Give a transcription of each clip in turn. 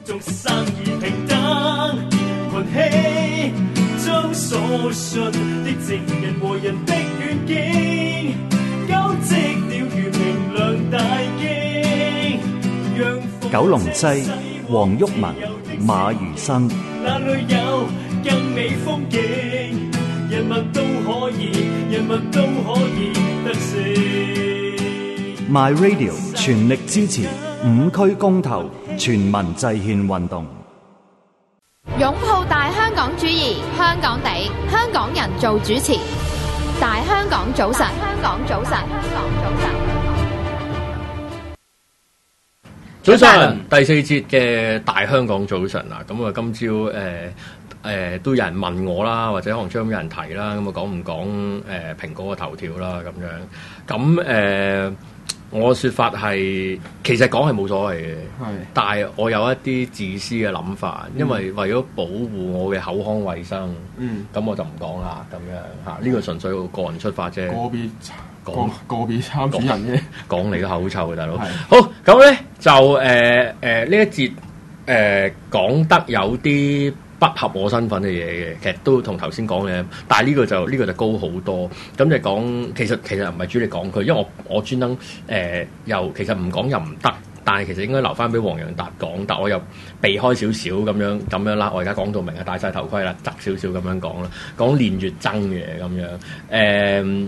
眾生而平等，群起將所信的正人和人的願景，交織了如明亮大經。 九龍西黃毓民、馬如新。 哪裏有更美風景？人民都可以，人民都可以得勝。 My Radio 全力支持5區公投全民制憲運動。 擁抱大香港主義，香港地，香港人做主持。大香港早晨，香港早晨，香港早晨。 早晨，第4節嘅大香港早晨啊！咁啊，今朝都有人問我啦，或者可能將有人提啦，咁啊講唔講蘋果嘅頭條啦咁樣？咁我嘅説法係其實講係冇所謂嘅，但係我有一啲自私嘅諗法，因為為咗保護我嘅口腔衛生，咁我就唔講啦咁樣嚇。呢個純粹個人出發啫。 個別參選人啫， 講你個口臭嘅大佬。好，咁咧就呢一節講得有啲不合我身份嘅嘢嘅，其實都同頭先講嘅，但係呢個就高好多。咁就講其實唔係主力講佢，因為我專登又其實唔講又唔得，但係其實應該留翻俾黃洋達講，但我又避開少少咁樣啦。我而家講到明啊，戴晒頭盔啦，側少少咁樣講啦，講練乙錚嘅咁樣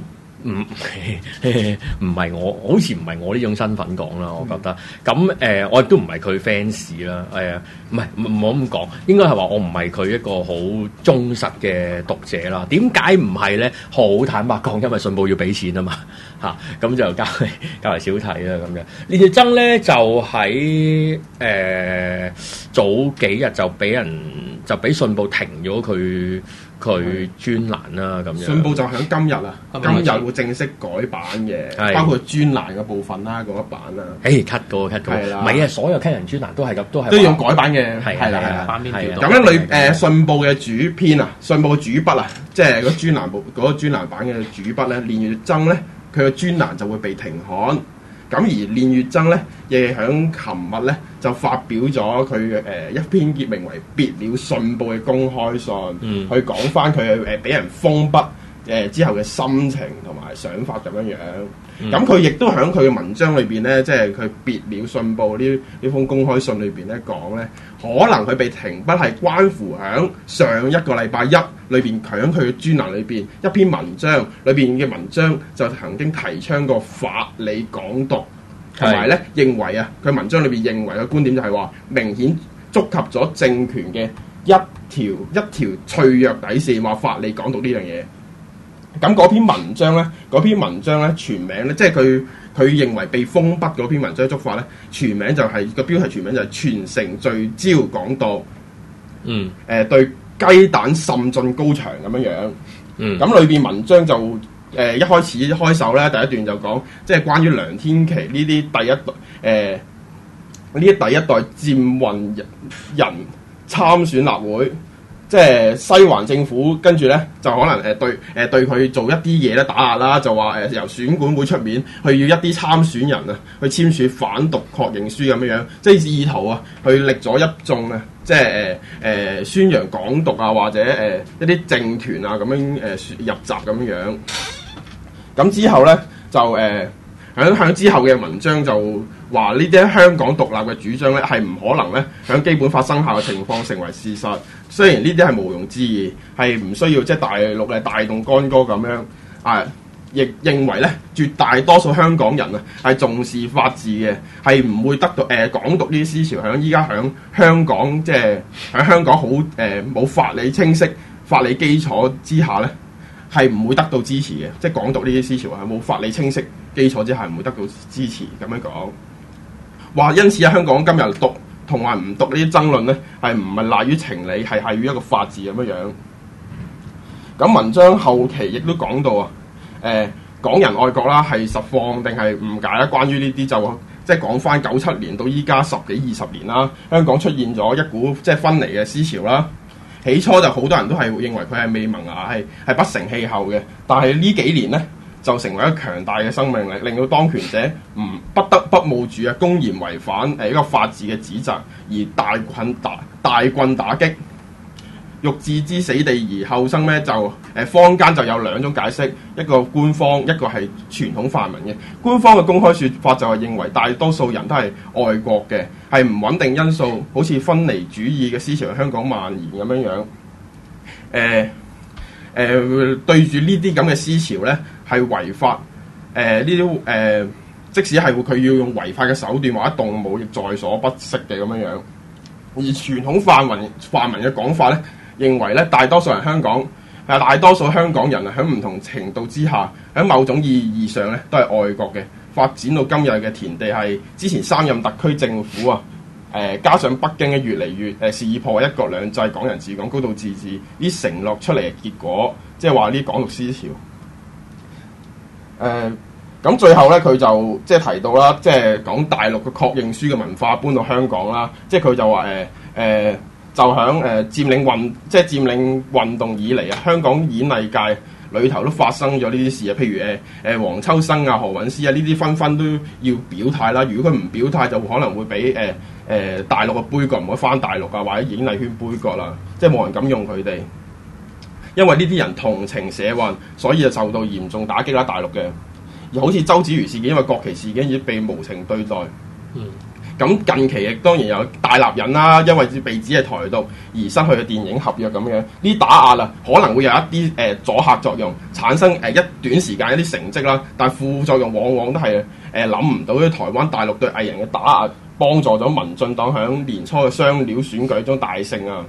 唔係我，好似唔係我呢種身份講啦，我覺得。咁我亦都唔係佢 fans 啦，唔好咁講，應該係話我唔係佢一個好忠實嘅讀者啦。點解唔係咧？好坦白講，因為信報要俾錢啊嘛，咁就交嚟少睇啦咁樣。練乙錚咧就喺早幾日就俾信報停咗佢專欄啦咁樣。 信報就響今日啊，今日會正式改版嘅，包括專欄嘅部分啦，嗰一版啦。 cut 過，唔係啊，所有 cut 人專欄都係用改版嘅，係啦。咁咧信報嘅主編啊，信報嘅主筆啊，即係嗰個專欄版嘅主筆咧，練乙錚咧，佢嘅專欄就會被停刊。咁而練乙錚咧，亦喺琴日咧就發表咗佢嘅一篇結名為《別了信報》嘅公開信，去講翻佢俾人封筆之後嘅心情同埋想法咁樣樣。咁佢亦都喺佢嘅文章裏邊咧，即係佢別了信報呢封公開信裏邊咧講咧，可能佢被停筆係關乎喺上一個禮拜一裏邊，喺佢嘅專欄裏邊一篇文章裏邊嘅文章就曾經提倡過法理港獨，同埋咧認為啊，佢文章裏邊認為嘅觀點就係話明顯觸及咗政權嘅一條脆弱底線，話法理港獨呢樣嘢。咁嗰篇文章咧，全名咧，即係佢認為被封筆嗰篇文章觸發咧，全名就係個標題，全名就係全城聚焦港獨。對雞蛋滲進高牆咁樣樣。咁裏邊文章就一開始開首咧，第一段就講，即係關於梁天琦呢啲第一代佔運人參選立會。即係西環政府跟住咧，就可能對佢做一啲嘢咧打壓啦，就話由選管會出面去要一啲參選人啊去簽署反獨確認書咁樣，即係意圖啊去力咗一眾啊，即係宣揚港獨啊，或者一啲政團啊咁樣入閘咁樣。咁之後咧就響之後嘅文章就話呢啲香港獨立嘅主張咧係唔可能咧響基本法生效嘅情況成為事實。雖然呢啲係毋庸置疑，係唔需要即係大陸嘅大動干戈咁樣亦認為咧絕大多數香港人啊係重視法治嘅，係唔會得到港獨呢啲思潮響依家響香港即係喺香港好冇法理清晰、法理基礎之下咧係唔會得到支持嘅，即係港獨呢啲思潮係冇法理清晰基礎之下唔會得到支持咁樣講。話因此喺香港今日獨同埋唔獨呢啲爭論咧，係唔係賴於情理，係於一個法治咁樣樣。咁文章後期亦都講到啊，港人愛國啦，係實況定係誤解啦？關於呢啲就即係講翻97年到依家10幾20年啦，香港出現咗一股即係分離嘅思潮啦。起初就好多人都係認為佢係未萌芽，係不成氣候嘅。但係呢幾年咧， 就成為一個強大嘅生命力，令到當權者不得不冒住公然違反一個法治嘅指責，而大棍打擊。欲置之死地而後生咧，就坊間就有兩種解釋，一個官方，一個係傳統泛民嘅。官方嘅公開説法就係認為大多數人都係愛國嘅，係唔穩定因素，好似分離主義嘅思潮喺香港蔓延咁樣樣。對住呢啲咁嘅思潮咧，係違法。呢啲即使係佢要用違法嘅手段或者動武，亦在所不惜嘅咁樣樣。而傳統泛民嘅講法咧，認為咧大多數香港人啊，喺唔同程度之下，喺某種意義上咧都係愛國嘅。發展到今日嘅田地係之前3任特區政府啊，加上北京嘅越嚟越肆意破壞一國兩制、港人治港、高度自治呢承諾出嚟嘅結果，即係話呢港獨思潮。咁最後咧，佢就即係提到啦，即係講大陸嘅確認書嘅文化搬到香港啦。即係佢就話就響佔領運動以嚟啊，香港演藝界裏頭都發生咗呢啲事啊。譬如黃秋生啊、何韻詩啊，呢啲紛紛都要表態啦。如果佢唔表態，就可能會俾大陸嘅杯葛，唔可以翻大陸啊，或者演藝圈杯葛啦。即係冇人敢用佢哋，因為呢啲人同情社運，所以就受到嚴重打擊啦。大陸嘅。而好似周子瑜事件，因為國旗事件已經被無情對待。咁近期亦當然有大立人啦，因為被指係台獨而失去嘅電影合約咁樣。呢打壓啊，可能會有一啲阻嚇作用，產生一短時間一啲成績啦。但副作用往往都係諗唔到啲台灣大陸對藝人嘅打壓，幫助咗民進黨響年初嘅雙料選舉中大勝啊！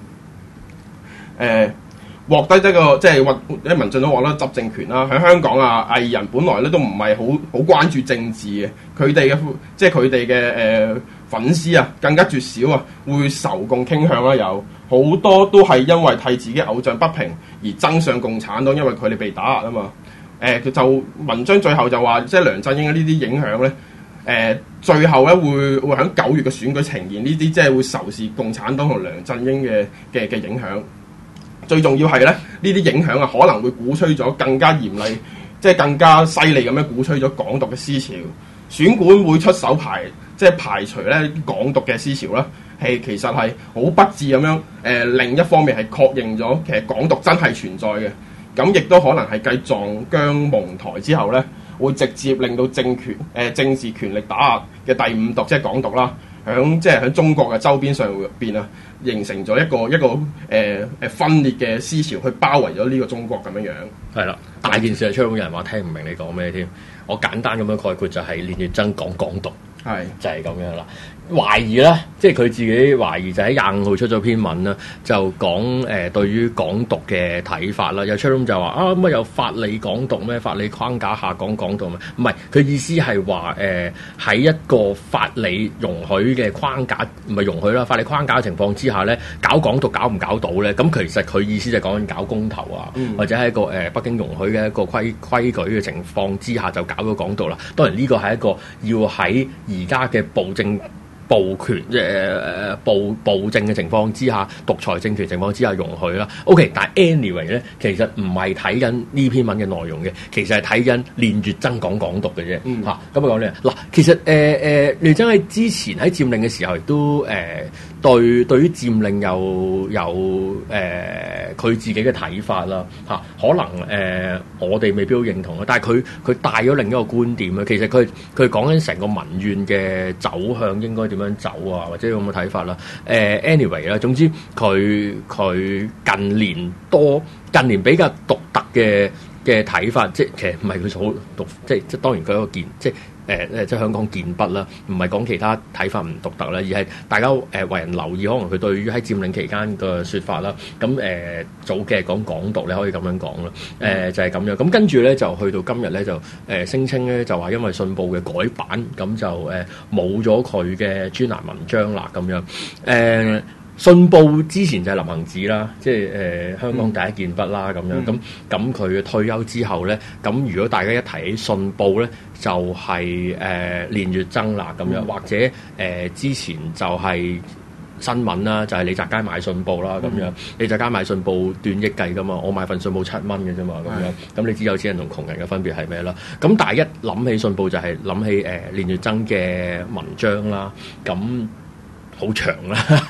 獲得一個即係民進黨獲得執政權啦。喺香港啊，藝人本來咧都唔係好關注政治嘅，佢哋嘅粉絲啊更加絕少啊，會仇共傾向啦，有好多都係因為替自己偶像不平而爭上共產黨，因為佢哋被打壓啊嘛。佢就文章最後就話，即係梁振英呢啲影響咧，最後咧會喺9月嘅選舉呈現呢啲，即係會仇視共產黨同梁振英嘅影響。最重要係咧，呢啲影響啊，可能會鼓吹咗更加嚴厲，即係更加犀利咁樣鼓吹咗港獨嘅思潮。選管會出手排除咧港獨嘅思潮啦，其實係好不智咁樣。另一方面係確認咗其實港獨真係存在嘅。咁亦都可能係繼撞姜蒙台之後咧，會直接令到政治權力打壓嘅第五獨，即係港獨啦。喺中國嘅周邊上邊啊，形成咗一個分裂嘅思潮，去包圍咗呢個中國咁樣樣。係啦， 大件事係出有人話聽唔明你講咩添？我簡單咁樣概括就係練乙錚講港獨，係就係咁樣啦。懷疑咧，即係佢自己懷疑就喺25號出咗篇文啦，就講對於港獨嘅睇法啦。有出咁就話啊，乜有法理港獨咩？法理框架下講港獨咩？唔係，佢意思係話喺一個法理容許嘅框架，唔係容許啦，法理框架嘅情況之下咧，搞港獨搞唔搞到咧？咁其實佢意思就係講緊搞公投啊，或者係一個北京容許嘅一個規矩嘅情況之下就搞到港獨啦。當然呢個係一個要喺而家嘅暴政嘅情況之下，獨裁政權情況之下容許啦。OK， 但係 anyway 咧，其實唔係睇緊呢篇文嘅內容嘅，其實係睇緊練乙錚講港獨嘅啫。咁啊講呢嗱，其實練乙錚喺之前喺佔領嘅時候，亦都對於佔領有佢自己嘅睇法啦。可能我哋未必好認同啦，但係佢帶咗另一個觀點啦。其實佢講緊成個民怨嘅走向應該點樣走啊，或者有咁嘅睇法啦。anyway 啦，總之佢近年比較獨特嘅睇法，即係其實唔係佢好獨，即係當然佢一個即係香港健筆啦，唔係講其他睇法唔獨特啦，而係大家為人留意，可能佢對於喺佔領期間嘅説法啦。咁早嘅講港獨，你可以咁樣講啦。就係咁樣。咁跟住咧就去到今日咧就聲稱咧就話因為信報嘅改版，咁就冇咗佢嘅專欄文章啦咁樣。信報之前就係林行止啦，即係香港第一健筆啦咁樣。咁佢嘅退休之後咧，咁如果大家一提起信報咧，就係練乙錚啦咁樣，或者之前就係新聞啦，就係李澤楷買信報啦咁樣，李澤楷買信報段億計噶嘛，我買份信報7蚊嘅啫嘛咁樣，咁你知有錢人同窮人嘅分別係咩啦？咁但係一諗起信報就係諗起練乙錚嘅文章啦，咁好長啦，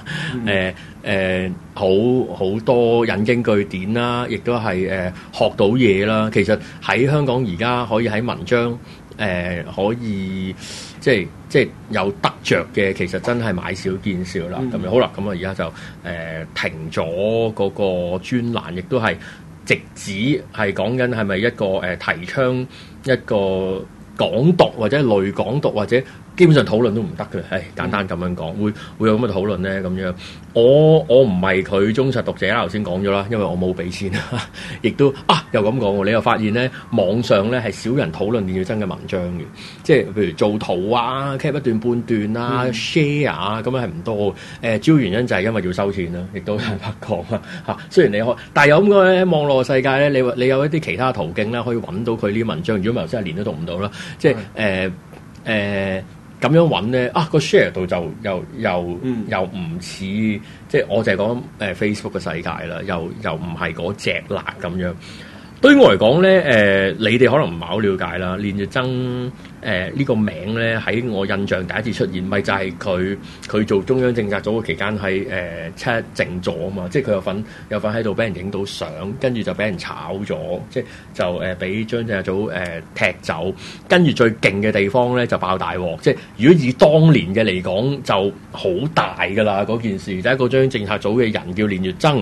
好多引經據典啦，亦都係學到嘢啦。其實喺香港而家可以喺文章可以即係有得着嘅，其實真係買少見少啦。咁樣好啦，咁啊而家就停咗嗰個專欄，亦都係直指係講緊係咪一個提倡一個港獨或者類港獨或者基本上討論都唔得嘅，簡單咁樣講，會有咁嘅討論咧咁樣。我唔係佢忠實讀者啦，頭先講咗啦，因為我冇俾錢，亦都又咁講喎。你又發現咧，網上咧係少人討論練乙錚嘅文章嘅，即係譬如做圖啊、cap 一段半段啊、share 啊，咁樣係唔多。主要原因就係因為要收錢啦，亦都坦白講啦嚇。雖然你可，但係有咁嘅咧，網絡世界咧，你有一啲其他途徑咧，可以揾到佢呢啲文章。如果唔係頭先連都讀唔到啦，即係咁樣揾咧，個 share 度就又唔似，即係我就係講Facebook 嘅世界啦，又唔係嗰隻啦咁樣。對於我嚟講咧，你哋可能唔係好了解啦。練乙錚呢個名咧，喺我印象第一次出現，咪就係佢做中央政策組嘅期間喺七一靜坐啊嘛，即係佢有份喺度俾人影到相，跟住就俾人炒咗，即係就俾中央政策組踢走，跟住最勁嘅地方咧就爆大鑊，即係如果以當年嘅嚟講就好大㗎啦嗰件事，就係一個中央政策組嘅人叫練乙錚，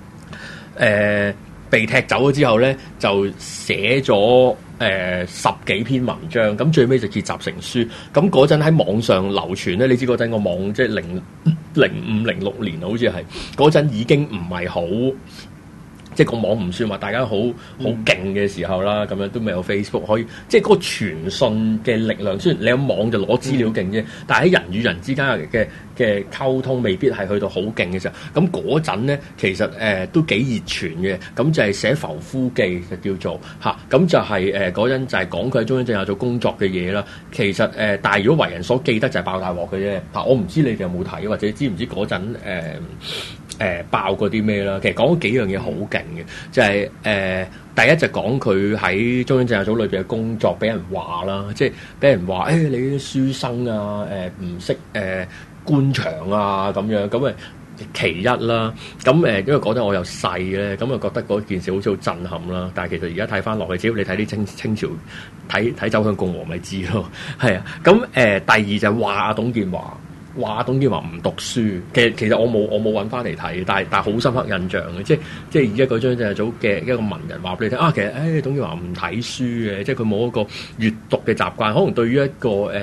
被踢走咗之後咧，就寫咗10幾篇文章，咁最尾就結集成書。咁嗰陣喺網上流傳咧，你知嗰陣個網即係0506年好似係嗰陣已經唔係好。即係個網唔算話大家好勁嘅時候啦，咁樣都未有 Facebook 可以，即係嗰個傳訊嘅力量。雖然你有網就攞資料勁啫，但係喺人與人之間嘅溝通未必係去到好勁嘅時候。咁嗰陣咧，其實都幾熱傳嘅。咁就係寫浮夫記就叫做嚇，咁就係嗰陣就係講佢喺中央政策組工作嘅嘢啦。其實但係如果為人所記得就係爆大鑊嘅啫。嚇，我唔知你哋有冇睇，或者知唔知嗰陣爆過啲咩啦？其實講咗幾樣嘢好勁嘅，就係第一就講佢喺中央政策組裏邊嘅工作俾人話啦，即係俾人話你啲書生啊，唔識官場啊咁樣，咁啊其一啦。咁因為嗰陣我又細咧，咁啊覺得嗰件事好似好震撼啦。但係其實而家睇翻落去，只要你睇啲清朝睇走向共和咪知咯，係啊。咁第二就話阿董建華。話董建華唔讀書，其實我冇揾翻嚟睇，但係好深刻印象嘅，即係以一個中央政策組嘅一個文人話俾你聽其實董建華唔睇書嘅，即係佢冇一個閱讀嘅習慣，可能對於一個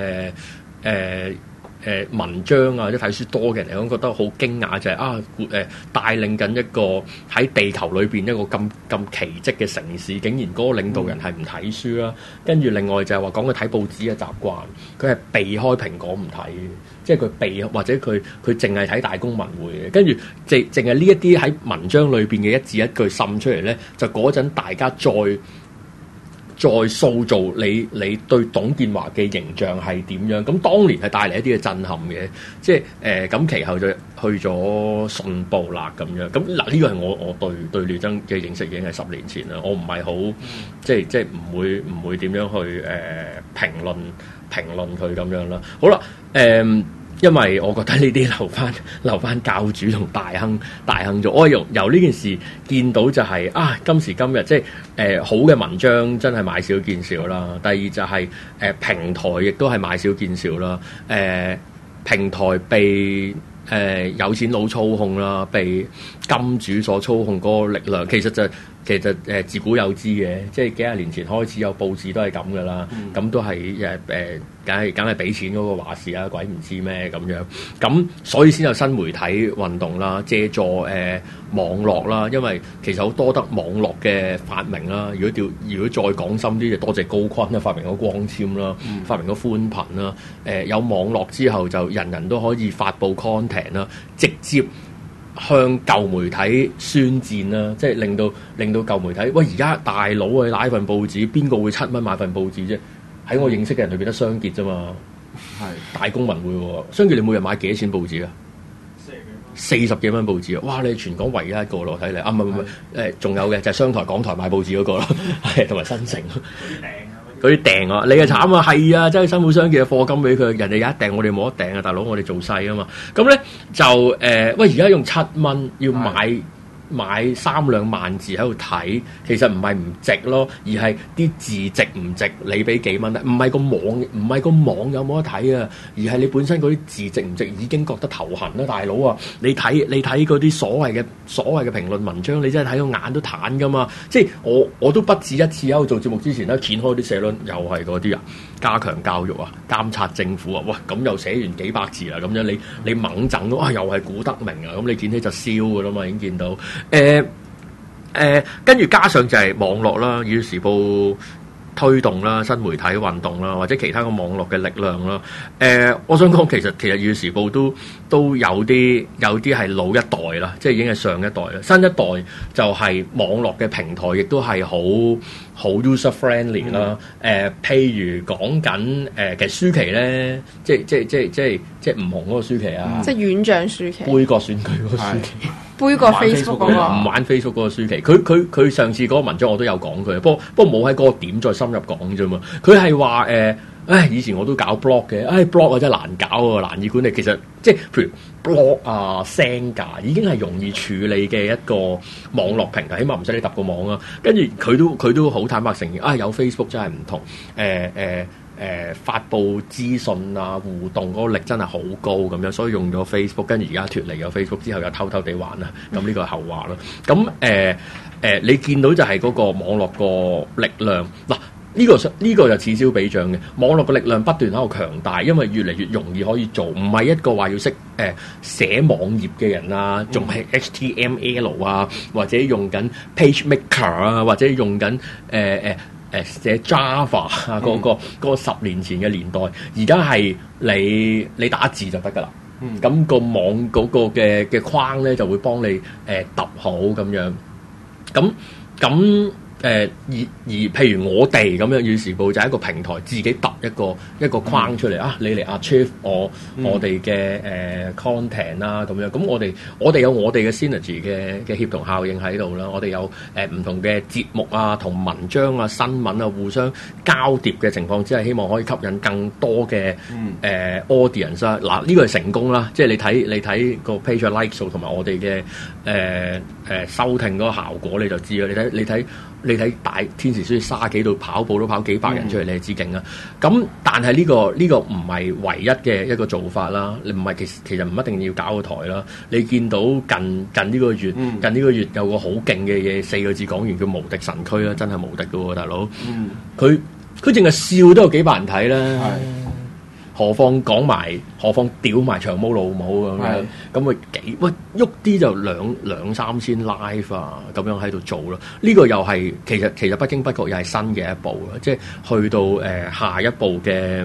文章啊，或者睇書多嘅人嚟講，覺得好驚訝就係帶領緊一個喺地球裏邊一個咁奇蹟嘅城市，竟然嗰個領導人係唔睇書啦。跟住另外就係話講佢睇報紙嘅習慣，佢係避開蘋果唔睇嘅，即係佢避或者佢淨係睇大公文匯嘅。跟住淨係呢一啲喺文章裏邊嘅一字一句滲出嚟咧，就嗰陣大家再塑造你對董建華嘅形象係點樣？咁當年係帶嚟一啲嘅震撼嘅，即係咁其後就去咗信報啦咁樣。咁嗱呢個係我對練乙錚嘅認識已經係10年前啦。我唔係好即係唔會點樣去評論佢咁樣啦。好啦，因為我覺得呢啲留翻教主同大亨做。我由呢件事見到就係今時今日即係好嘅文章真係買少見少啦。第二就係平台亦都係買少見少啦。平台被有錢佬操控啦，被金主所操控嗰個力量，其實自古有之嘅，即係幾廿年前開始有報紙都係咁噶啦，咁都係梗係俾錢嗰個話事啦，鬼唔知咩咁樣，咁所以先有新媒體運動啦，借助網絡啦，因為其實好多得網絡嘅發明啦。如果再講深啲，就多謝高錕啦，發明咗光纖啦，發明咗寬頻啦。有網絡之後，就人人都可以發布 content 啦，直接向舊媒體宣戰啦，即係令到舊媒體喂，而家大佬去買份報紙，邊個會7蚊買份報紙啫？喺我認識嘅人裏邊得商傑啫嘛，係大公文匯喎。商傑你每日買幾多錢報紙啊？ 40幾蚊報紙啊！哇！你係全港唯一一個咯，睇嚟啊，唔係仲有嘅就係商台、港台買報紙嗰個咯，係同埋新城嗰啲訂啊！你係慘啊，係啊，真係辛苦商嘅課金俾佢，人哋有一訂，我哋冇得訂啊，大佬，我哋做細啊嘛。咁咧就喂，而家用7蚊要買3-2萬字喺度睇，其實唔係唔值咯，而係啲字值唔值，你俾幾蚊咧？唔係個網有冇得睇啊，而係你本身嗰啲字值唔值已經覺得頭痕啦，大佬啊！你睇嗰啲所謂嘅評論文章，你真係睇到眼都彈噶嘛！即係我都不止一次喺度做節目之前咧，掀開啲社論，又係嗰啲啊，加強教育啊，監察政府啊，喂，咁又寫完幾百字啦，咁樣你猛整咯，又係古德明啊，咁你見起就燒噶啦嘛，已經見到。跟住加上就係網絡啦，《語時報》推動啦，新媒體運動啦，或者其他個網絡嘅力量啦。我想講其實《語時報》都有啲係老一代啦，即係已經係上一代啦。新一代就係網絡嘅平台，亦都係好 user friendly 啦。譬如講緊其實舒淇咧，即係唔紅嗰個舒淇啊， 即係院長舒淇， 杯葛選舉嗰個舒淇。 杯葛 Facebook 嗰個唔玩 Facebook 嗰個舒淇，佢上次嗰個文章我都有講佢，不過冇喺嗰個點再深入講啫嘛。佢係話以前我都搞 blog 嘅，blog 真係難搞啊，難以管理。其實即係譬如 blog 啊、Xanga 已經係容易處理嘅一個網絡平台，起碼唔使你揼個網啊。跟住佢都好坦白承認，有 Facebook 真係唔同。發布資訊啊，互動嗰個力真係好高咁樣，所以用咗 Facebook， 跟住而家脫離咗 Facebook 之後又偷偷地玩啦，咁呢個係後話啦。咁你見到就係嗰個網絡個力量嗱，呢個就此消彼長嘅網絡嘅力量不斷喺度強大，因為越嚟越容易可以做，唔係一個話要識寫網頁嘅人啊，仲係 HTML 啊，或者用緊 PageMaker 啊，或者用緊寫 Java 啊，嗰個10年前嘅年代，而家係你打字就得㗎啦。咁個網嗰個嘅框咧就會幫你揼好咁樣。咁而譬如我哋咁樣，《語時報》就係一個平台，自己揼一個框出嚟啊！你嚟 achieve 我哋嘅content 啦，咁樣。咁我哋有我哋嘅 synergy 嘅協同效應喺度啦。我哋有唔同嘅節目啊、同文章啊、新聞啊互相交疊嘅情況之下，希望可以吸引更多嘅audience 啦。嗱，呢個係成功啦，即係你睇個 page like 數同埋我哋嘅收聽嗰個效果，你就知啦。你睇大天時書30幾度跑步都跑幾百人出嚟，你係知勁啦。咁但係呢個唔係唯一嘅一個做法啦。你唔係其實唔一定要搞個台啦。你見到近呢個月，近呢個月有個好勁嘅嘢，4個字講完叫無敵神區啦，真係無敵㗎喎，大佬。佢淨係笑都有幾百人睇啦。何況屌埋長毛老母咁樣，咁佢喐啲就兩三千 live 啊，咁樣喺度做咯。呢個又係其實不經不覺又係新嘅一步啦，即係去到下一步嘅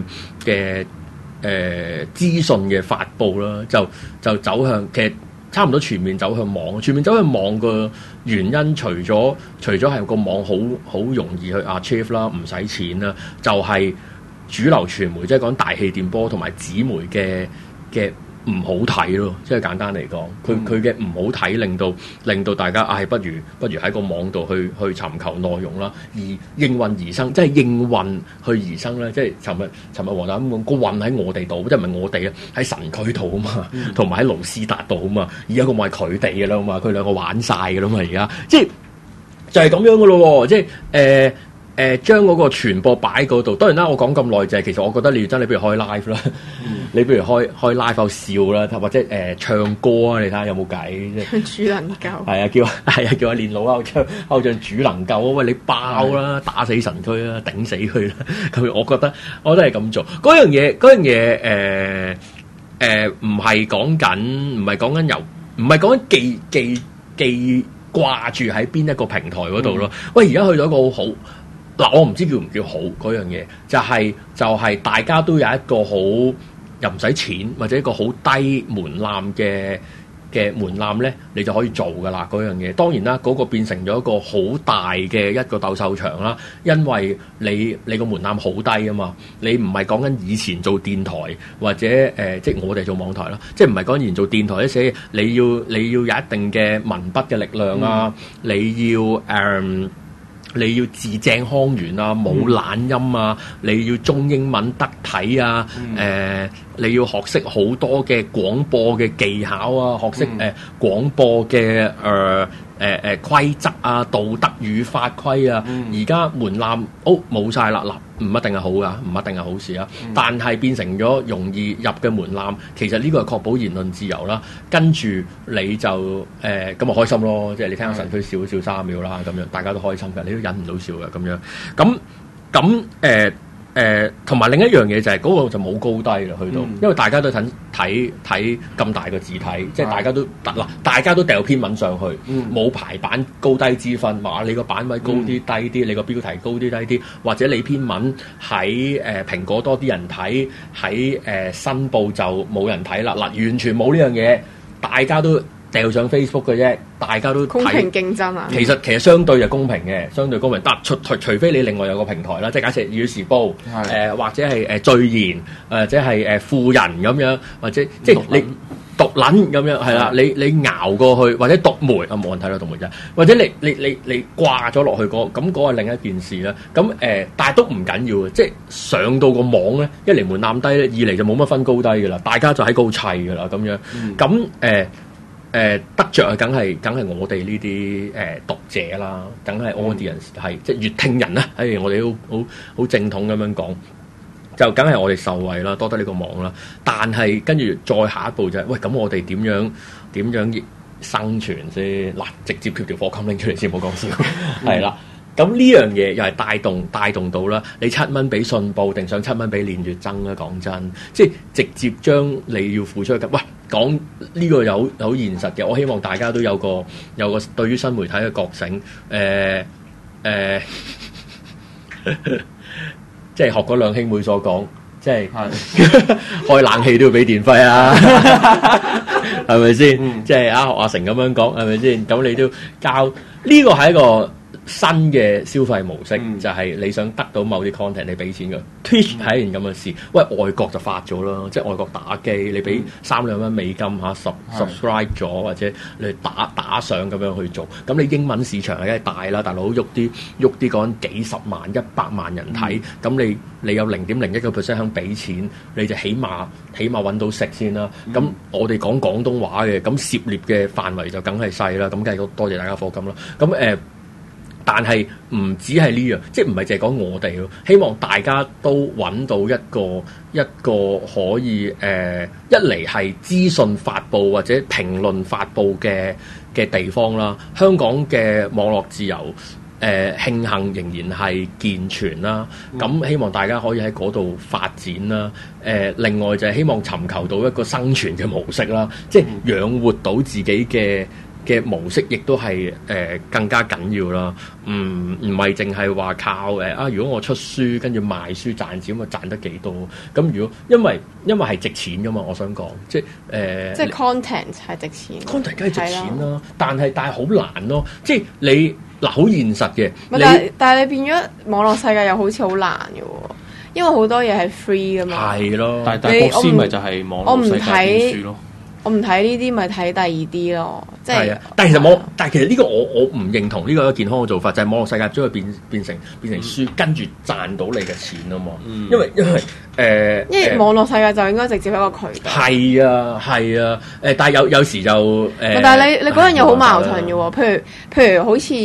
資訊嘅發布啦，就走向其實差唔多全面走向網。全面走向網嘅原因，除咗係個網好容易去 achieve 啦，唔使錢啦，就係主流傳媒，即係講大氣電波同埋紙媒嘅唔好睇咯，即係簡單嚟講，佢嘅唔好睇令到大家不如喺個網度去尋求內容啦，而應運而生，即係應運去而生咧。即係尋日黃大咁講，個運喺我哋度，即係唔係我哋啊，喺神區度啊嘛，同埋喺盧斯達度啊嘛，而家個網係佢哋嘅啦嘛，佢兩個玩晒嘅啦嘛，而家即係就係咁樣嘅咯，即係將嗰個傳播擺嗰度，當然啦，我講咁耐就係其實我覺得你不如開 live 啦，你不如開 live 喺度笑啦，或者唱歌啊，你睇下有冇計？ 主能夠係啊，叫阿練佬啊，唱主能夠啊，喂你爆啦，打死神區啦，頂死佢啦，咁我覺得係咁做嗰樣嘢唔係講緊唔係講緊記掛住喺邊一個平台嗰度咯。喂，而家去到一個好嗱，我唔知叫唔叫好嗰樣嘢，就係大家都有一個好又唔使錢或者一個好低門檻嘅嘅門檻咧，你就可以做噶啦嗰樣嘢。當然啦，嗰、個變成咗一個好大嘅一個鬥獸場啦，因為你個門檻好低啊嘛，你唔係講緊以前做電台或者即係我哋做網台啦，即係唔係講以前做電台咧寫你要有一定嘅文筆嘅力量啊，你要字正腔圓啊，冇懶音啊，你要中英文得體啊，你要學識好多嘅廣播嘅技巧啊，學識廣播嘅規則啊，道德與法規啊，而家門檻冇晒啦，嗱唔一定係好噶，唔一定係好事啊，但係變成咗容易入嘅門檻，其實呢個係確保言論自由啦，跟住你就咁咪開心咯，即係你聽下神區笑3秒啦，咁樣大家都開心嘅，你都忍唔到笑嘅咁樣，咁同埋另一樣嘢就係嗰個就冇高低啦，去到，因為大家都睇咁大個字體，即係大家都掉篇文上去，冇排版高低之分，話你個版位高啲低啲，你個標題高啲低啲，或者你篇文喺蘋果多啲人睇，喺新報就冇人睇啦，嗱完全冇呢樣嘢，大家都掉上 Facebook 嘅啫，大家都公平競爭啊！ 其實相對就公平嘅，相對公平。但除非你另外有個平台啦，即係假設《語時報》或者係序言，或者係富人咁樣，或者即係你獨撚咁樣係啦，你熬過去或者獨媒冇人睇到獨媒啫，或者你掛咗落去咁嗰係另一件事啦。咁但係都唔緊要嘅，即係上到個網咧，一嚟門檻低咧，二嚟就冇乜分高低嘅啦，大家就喺高砌嘅啦咁樣。咁得着啊，梗係我哋呢啲讀者啦，梗係 audience 係即係閱聽人啦。我哋都好正統咁樣講，就梗係我哋受惠啦，多得呢個網啦。但係跟住再下一步就係，喂咁我哋點樣生存先？嗱，直接貼條課金拎出嚟先，唔好講笑，係啦。咁呢樣嘢又係帶動到啦，你7蚊俾信報定上7蚊俾連月增啊？講真，即係直接將你要付出嘅，喂講呢個有現實嘅，我希望大家都有個對於新媒體嘅覺醒，即係學嗰兩兄妹所講，即係開冷氣都要俾電費啊，係咪先？即係學阿成咁樣講，係咪先？咁你都交呢個係一個新嘅消費模式，就係你想得到某啲 content， 你俾錢嘅。Twitch 係一件咁嘅事，喂外國就發咗啦，即係外國打機，你俾3-2蚊美金subscribe 咗，或者你打上咁樣去做，咁你英文市場係梗係大啦，大佬喐啲講幾十萬、100萬人睇，咁你有0.01% 肯俾錢，你就起碼揾到食先啦。咁我哋講廣東話嘅，咁涉獵嘅範圍就梗係細啦。咁梗係多謝大家課金啦。咁但係唔止係呢樣，即係唔係淨係講我哋咯。希望大家都揾到一個可以一嚟係資訊發布或者評論發布嘅地方啦。香港嘅網絡自由慶幸仍然係健全啦。咁希望大家可以喺嗰度發展啦。另外就係希望尋求到一個生存嘅模式啦，即係養活到自己嘅模式，亦都係更加緊要啦。唔係淨係話靠如果我出書跟住賣書賺錢，咁啊賺得幾多？咁如果因為係值錢噶嘛，我想講即係 content 係值錢 ，content 梗係值錢啦。但係好難咯，即係你嗱好現實嘅。 但係你變咗網絡世界又好似好難嘅喎，因為好多嘢係 free 噶嘛。係咯， 但係國師咪就係網絡世界編書咯。 我唔睇呢啲，咪睇第二啲咯。即係， 但係其實呢個我唔認同呢個健康嘅做法，就係網絡世界將佢變成書，跟住賺到你嘅錢啊嘛。因為網絡世界就應該直接一個渠道。 係啊，但係有時就但係你嗰樣又好矛盾嘅喎。譬如好似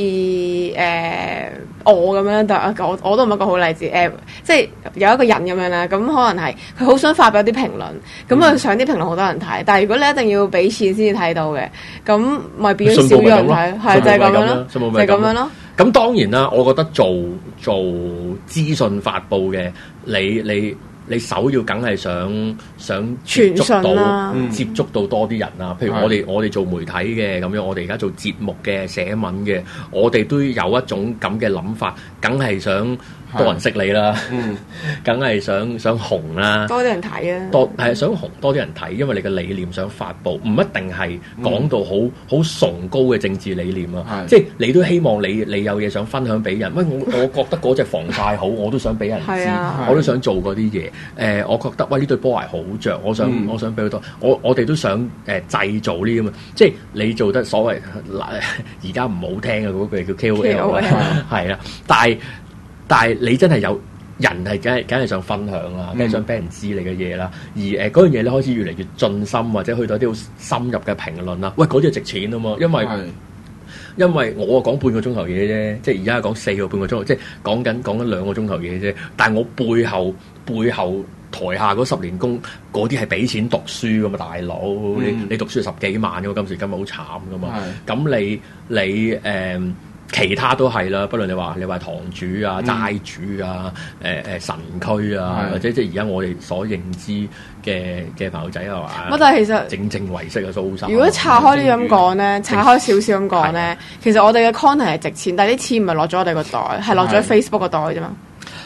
我咁樣，但我都唔係一個好例子。即係有一個人咁樣啦，咁可能係佢好想發表啲評論，咁佢想啲評論好多人睇，但係如果你一定要俾錢先至睇到嘅，咁咪變咗少咗人睇，係就係咁樣咯，就係咁樣咯。 咁當然啦，我覺得做資訊發布嘅，你首要梗係想接觸到多啲人啦。譬如我哋做媒體嘅咁樣，我哋而家做節目嘅、寫文嘅，我哋都有一種咁嘅諗法，梗係想多人識你啦，梗係想紅啦， 多啲人睇啊， 係想紅多啲人睇，因為你嘅理念想發布，唔一定係講到好崇高嘅政治理念啊，即係你都希望你有嘢想分享俾人。喂，我覺得嗰隻防曬好，我都想俾人知，我都想做嗰啲嘢。我覺得喂呢對波鞋好着，我想俾好多，我哋都想製造呢啲咁，即係你做得所謂而家唔好聽嘅嗰句叫 KOL 係啦，但係你真係有人係梗係想分享啦，梗係想俾人知你嘅嘢啦。而嗰樣嘢咧開始越嚟越盡心，或者去到啲好深入嘅評論啦。喂，嗰啲係值錢啊嘛，因為我講半個鐘頭嘢啫，即係而家係講4個半個鐘頭，即係講緊2個鐘頭嘢啫。但係我背後台下嗰10年工嗰啲係俾錢讀書噶嘛，大佬，你讀書10幾萬噶，今時今日好慘噶嘛。咁你其他都係啦，不論你話堂主啊、齋主啊、神區啊，或者即係而家我哋所認知嘅朋友仔係嘛？ 但係其實正為式嘅蘇生。 如果拆開啲咁講咧，拆開少少咁講咧，其實我哋嘅 content 係值錢，但係啲錢唔係落咗我哋個袋，係落咗 Facebook 個袋啫嘛。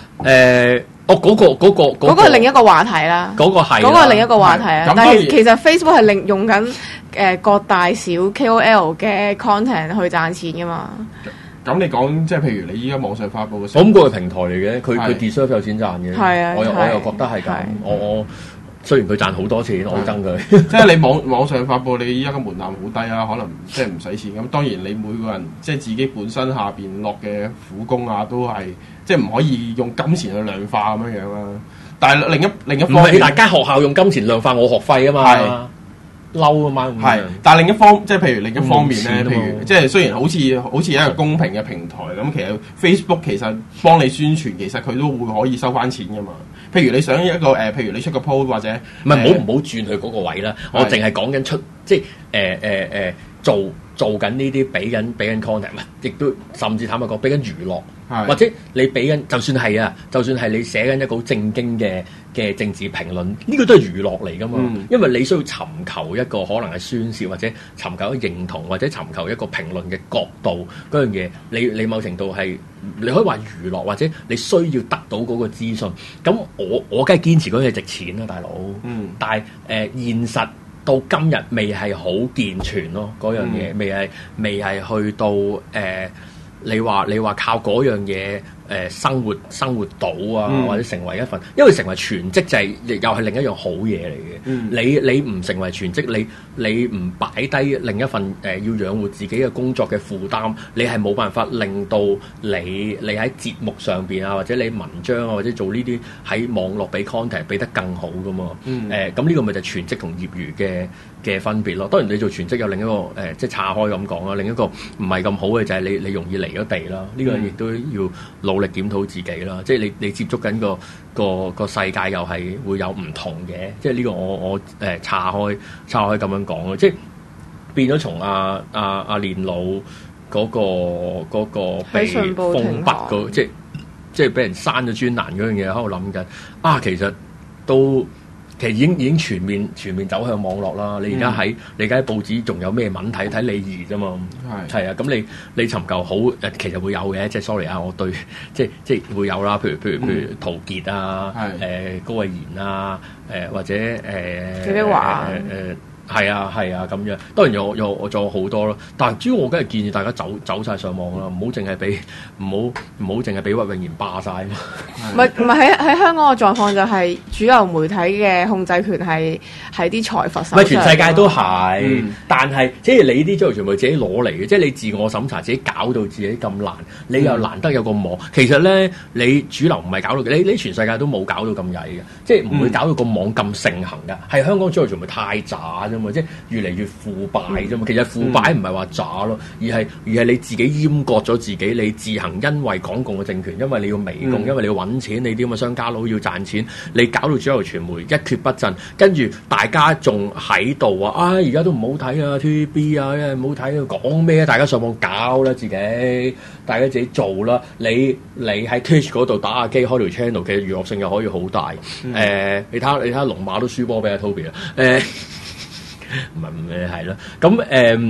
嗰個係另一個話題啦。嗰個係另一個話題啊。但係其實 Facebook 係用緊各大小 KOL 嘅 content 去賺錢噶嘛。 咁你講即係譬如你依家網上發布嘅時候， 我諗個係平台嚟嘅，佢 deserve 有錢賺嘅。 係啊， 我又覺得係咁。我雖然佢賺好多錢，我憎佢。 即係你網上發布，你依家嘅門檻好低啊，可能即係唔使錢。咁當然你每個人即係自己本身下邊落嘅苦功啊，都係即係唔可以用金錢去量化咁樣樣啦。但係另一方面， 唔係大家學校用金錢量化我學費啊嘛。嬲啊嘛， 係，但係另一方，即係譬如另一方面咧，譬如即係雖然好似一個公平嘅平台咁，其實 Facebook 其實幫你宣傳，其實佢都會可以收翻錢噶嘛。譬如你想一個譬如你出個 post 或者唔好轉去嗰個位啦，我淨係講緊出即係做緊呢啲俾緊 content， 亦都甚至坦白講俾緊娛樂。或者你俾緊，就算係你寫緊一個好正經嘅政治評論，呢個都係娛樂嚟噶嘛。因為你需要尋求一個可能係宣泄，或者尋求一個認同，或者尋求一個評論嘅角度嗰樣嘢。你某程度係你可以話娛樂，或者你需要得到嗰個資訊。咁我梗係堅持嗰樣嘢值錢啦，大佬。但係現實到今日未係好健全咯，嗰樣嘢未係去到你話靠嗰樣嘢生活到啊，或者成為一份，因為成為全職就係又係另一樣好嘢嚟嘅。你唔成為全職，你唔擺低另一份要養活自己嘅工作嘅負擔，你係冇辦法令到你喺節目上邊啊，或者你文章啊，或者做呢啲喺網絡俾 content 俾得更好噶嘛。咁呢個咪就係全職同業餘嘅分別咯。當然你做全職有另一個即係岔開咁講啦，另一個唔係咁好嘅就係你容易離咗地啦。呢個亦都要努力檢討自己啦。即係你接觸緊個世界又係會有唔同嘅。即係呢個我岔開咁樣講咯。即係變咗從阿練老嗰個被封筆嗰，即係俾人刪咗專欄嗰樣嘢，喺度諗緊啊，其實已經全面走向網絡啦。你而家喺報紙仲有咩文睇李儀啫嘛？係啊，咁你尋求好其實會有嘅。即係 sorry 啊，我對即係會有啦。譬如陶傑啊，高慧賢啊，或者紀碧華係啊咁樣。當然我仲有好多咯。但係主要我梗係建議大家走晒上網啦，唔好淨係俾屈永賢霸晒。 唔係喺香港嘅狀況就係主流媒體嘅控制權係喺啲財閥手上。唔係全世界都係，但係即係你啲資料全部自己攞嚟嘅，即係你自我審查自己搞到自己咁難，你又難得有個網。其實咧，你主流唔係搞到你全世界都冇搞到咁曳嘅，即係唔會搞到個網咁盛行嘅。係香港主流傳媒太渣啫嘛，即係越嚟越腐敗啫嘛。其實腐敗唔係話渣咯，而係你自己閹割咗自己，你自行因為港共嘅政權，因為你要微共，因為你要揾錢，你啲咁嘅商家佬要賺錢，你搞到主流傳媒一蹶不振，跟住大家仲喺度話而家都唔好睇啊 TVB 啊，唔好睇講咩啊，大家上網搞啦自己，大家自己做啦。你喺 Twitch 嗰度打下機，開條 channel， 其實娛樂性又可以好大。你睇下龍馬都輸波俾阿 Toby 啦。唔係係咯，咁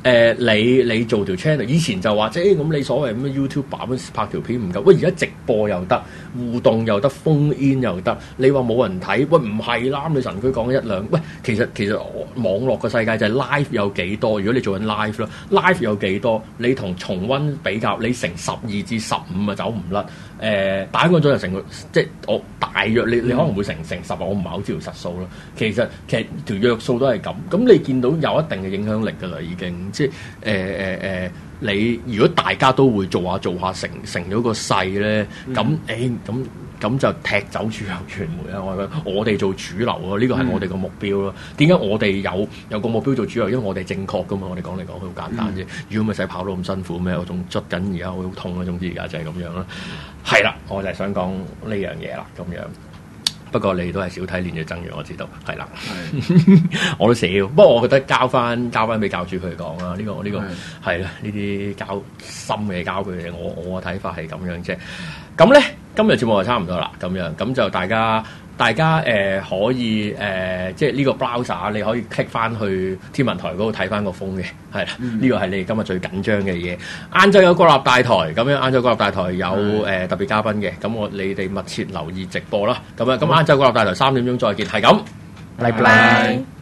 你做條 channel，以前就話即係咁你所謂咁嘅 YouTube 版拍條片唔夠，喂而家直播又得，互動又得，phone in又得，你話冇人睇，喂唔係啦，你神區講一兩，喂其實網絡嘅世界就係 live 有幾多？如果你做緊 live 咯，live 有幾多？你同重溫比較，你乘12至15啊走唔甩。打個鐘就成個，即係我大約你可能會成10，我唔係好知條實數咯。其實條約數都係咁，咁你見到有一定嘅影響力㗎啦，已經即係你如果大家都會做下成咗個勢咧，咁就踢走主流傳媒啊！我覺得我哋做主流咯，呢個係我哋個目標咯。點解我哋有個目標做主流？因為我哋正確噶嘛，我哋講嚟講去好簡單啫。如果咪使跑到咁辛苦咩？我仲捽緊而家好痛啊！總之而家就係咁樣啦。係啦，我就係想講呢樣嘢啦，咁樣。不過你都係少睇練嘅增弱，我知道係啦。我都少，不過我覺得交翻俾教主佢講啦。呢個係啦，呢啲交心嘅交佢哋。我嘅睇法係咁樣啫。咁咧今日節目就差唔多啦，咁樣咁就大家可以即係呢個 browser 你可以 click 翻去天文台嗰度睇翻個風嘅，係啦，呢個係你今日最緊張嘅嘢。晏晝有國立大台，咁樣晏晝國立大台有特別嘉賓嘅，咁你哋密切留意直播啦。咁晏晝國立大台3點鐘再見，係咁，拜拜。